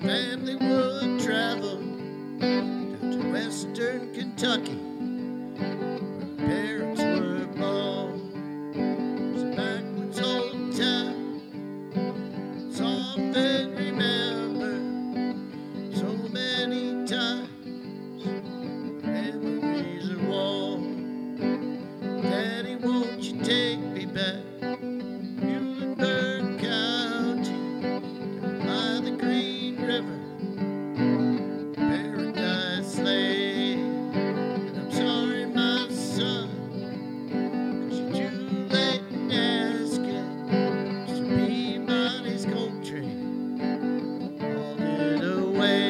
family would travel down to western Kentucky, where parents were born. It's a backwoods old town, it's often remembered so many times. Memories are warm. Daddy, won't you take me back? Muhlenberg County, down by the Green River, Paradise Lake. And I'm sorry, my son, 'cause you're too late in asking. Mr. Peabody's coal train hauled it away.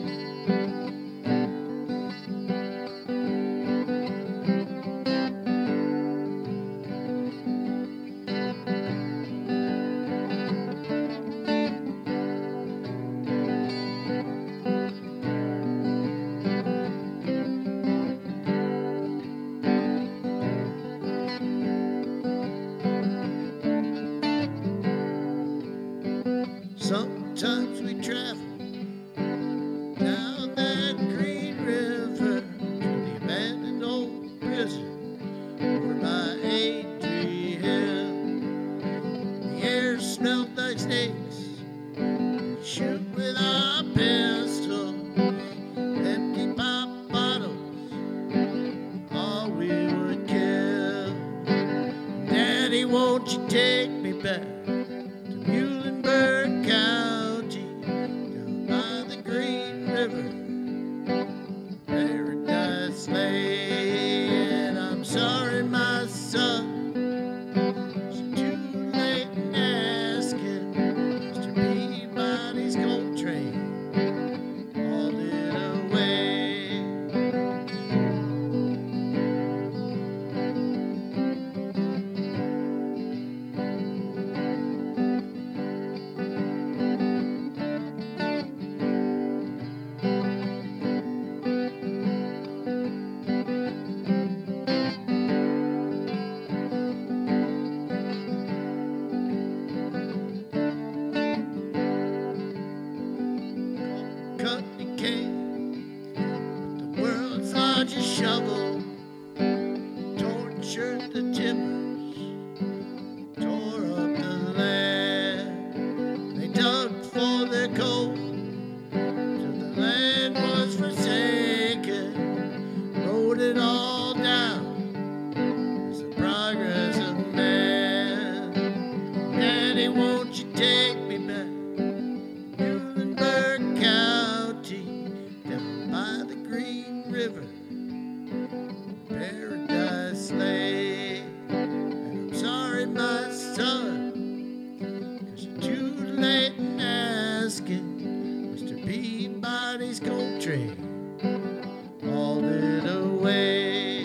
Sometimes we travel down that Green River to the abandoned old prison over by Adrian. The air smelled like snakes. We shoot with our pistols, empty pop bottles, all we would kill. Daddy, won't you take me back to Muhlenberg County, down by the Green River, Paradise Lake. And I'm sorry, my son, it's too late in asking. Mr. Peabody's coal train hauled it away. Company came with the world's largest shovel, tortured the timbers, tore up the land. They dug for their coal till the land was forsaken, wrote it all down as the progress of man. Daddy, won't you take me back? Muhlenberg County, down by the Green River, Paradise Lake. And I'm sorry, my son, 'cause you're too late in asking. Mr. Peabody's coal train hauled it away.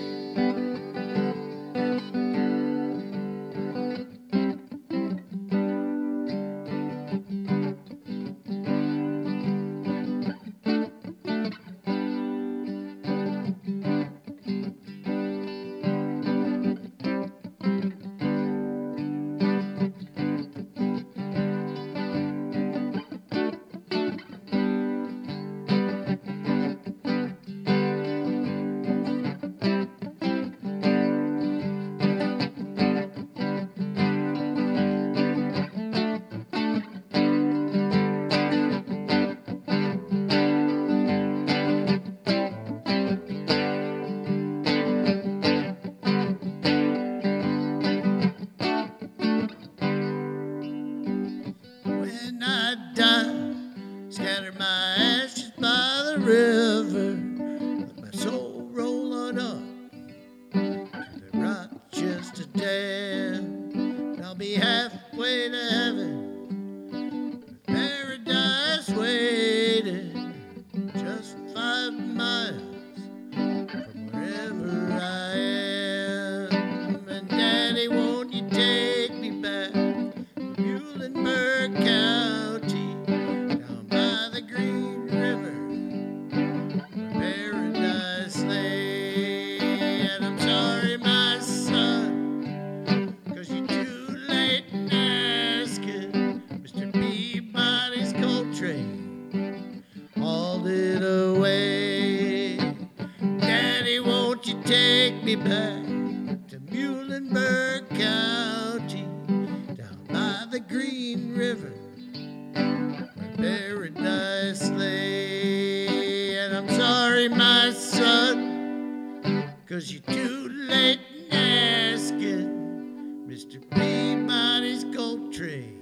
When I die, scatter my ashes by the river, let my soul roll on up to the Rochester Dam. And I'll be halfway to heaven, with paradise waiting, just 5 miles from wherever I am. And Daddy, won't you take me back to Muhlenberg County, down by the Green River, where Paradise lay? And I'm sorry, my son, 'cause you're too late in asking. back to Muhlenberg County, down by the Green River, where paradise lay. And I'm sorry, my son, 'cause you're too late in asking Mr. Peabody's gold train.